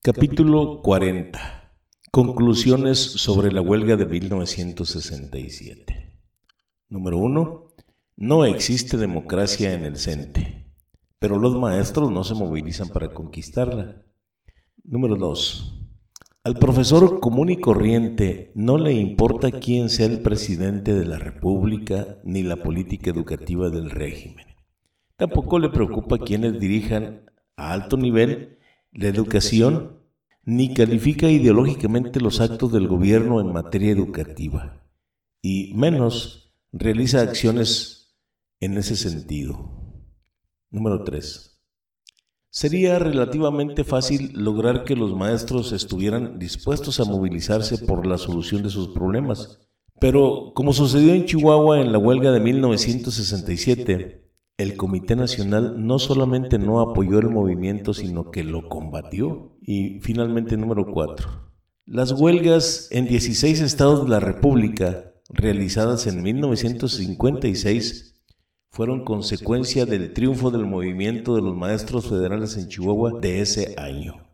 Capítulo 40. Conclusiones sobre la huelga de 1967. Número 1. No existe democracia en el CENTE, pero los maestros no se movilizan para conquistarla. Número 2. Al profesor común y corriente no le importa quién sea el presidente de la República ni la política educativa del régimen. Tampoco le preocupa quienes dirijan a alto nivel la educación, ni califica ideológicamente los actos del gobierno en materia educativa, y menos realiza acciones en ese sentido. Número 3. Sería relativamente fácil lograr que los maestros estuvieran dispuestos a movilizarse por la solución de sus problemas, pero como sucedió en Chihuahua en la huelga de 1967, el Comité Nacional no solamente no apoyó el movimiento, sino que lo combatió. Y finalmente, número 4. Las huelgas en 16 estados de la República, realizadas en 1956, fueron consecuencia del triunfo del movimiento de los maestros federales en Chihuahua de ese año.